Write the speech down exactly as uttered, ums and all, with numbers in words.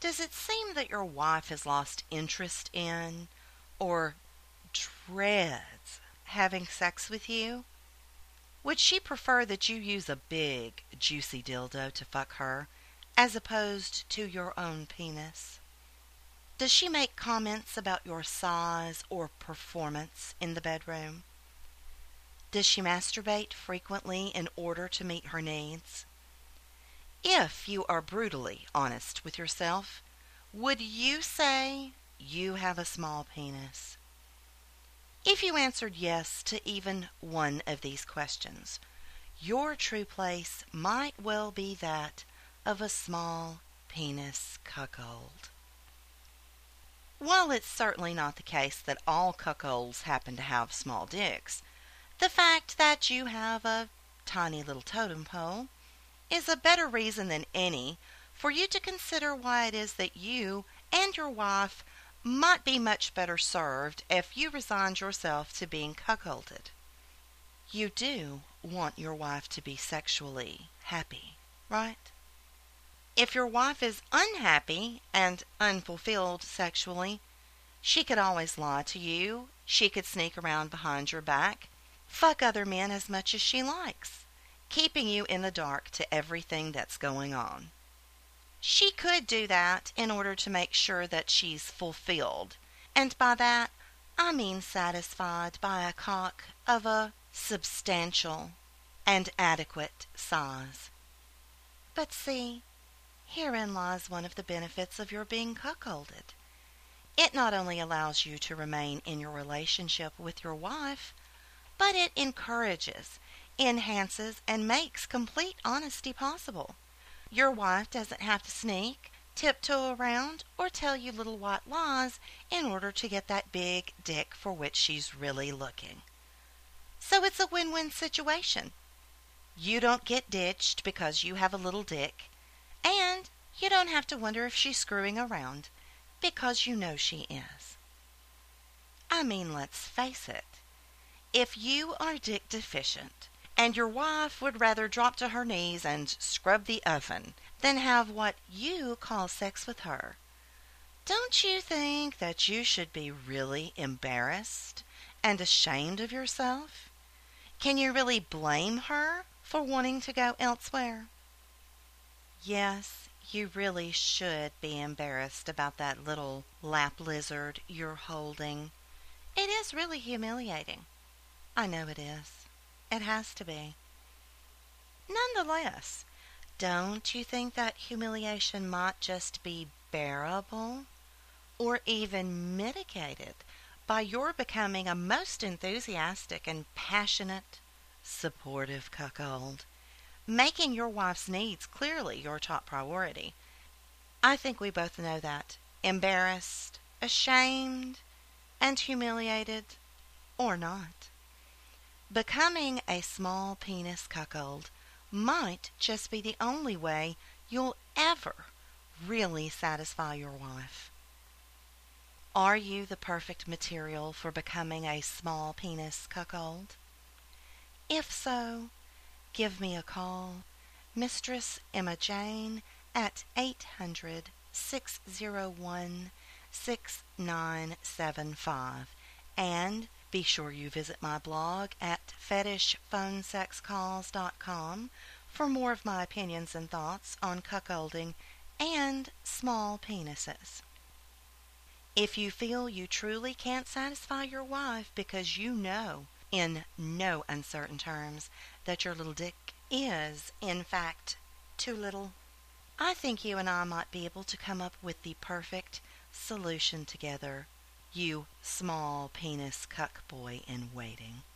Does it seem that your wife has lost interest in or dreads having sex with you? Would she prefer that you use a big, juicy dildo to fuck her as opposed to your own penis? Does she make comments about your size or performance in the bedroom? Does she masturbate frequently in order to meet her needs? If you are brutally honest with yourself, would you say you have a small penis? If you answered yes to even one of these questions, your true place might well be that of a small penis cuckold. While it's certainly not the case that all cuckolds happen to have small dicks, the fact that you have a tiny little totem pole is a better reason than any for you to consider why it is that you and your wife might be much better served if you resigned yourself to being cuckolded. You do want your wife to be sexually happy, right? If your wife is unhappy and unfulfilled sexually, she could always lie to you, she could sneak around behind your back, fuck other men as much as she likes, keeping you in the dark to everything that's going on. She could do that in order to make sure that she's fulfilled, and by that I mean satisfied by a cock of a substantial and adequate size. But see, herein lies one of the benefits of your being cuckolded. It not only allows you to remain in your relationship with your wife, but it encourages, enhances, and makes complete honesty possible. Your wife doesn't have to sneak, tiptoe around, or tell you little white lies in order to get that big dick for which she's really looking. So it's a win-win situation. You don't get ditched because you have a little dick, and you don't have to wonder if she's screwing around because you know she is. I mean, let's face it. If you are dick deficient, and your wife would rather drop to her knees and scrub the oven than have what you call sex with her, don't you think that you should be really embarrassed and ashamed of yourself? Can you really blame her for wanting to go elsewhere? Yes, you really should be embarrassed about that little lap lizard you're holding. It is really humiliating. I know it is. It has to be. Nonetheless, don't you think that humiliation might just be bearable or even mitigated by your becoming a most enthusiastic and passionate, supportive cuckold, making your wife's needs clearly your top priority? I think we both know that, embarrassed, ashamed, and humiliated, or not. Becoming a small penis cuckold might just be the only way you'll ever really satisfy your wife. Are you the perfect material for becoming a small penis cuckold? If so, give me a call, Mistress Emma Jane, at eight hundred, six oh one, six nine seven five, and be sure you visit my blog at fetish phone sex calls dot com for more of my opinions and thoughts on cuckolding and small penises. If you feel you truly can't satisfy your wife because you know, in no uncertain terms, that your little dick is, in fact, too little, I think you and I might be able to come up with the perfect solution together, you small penis cuck boy in waiting.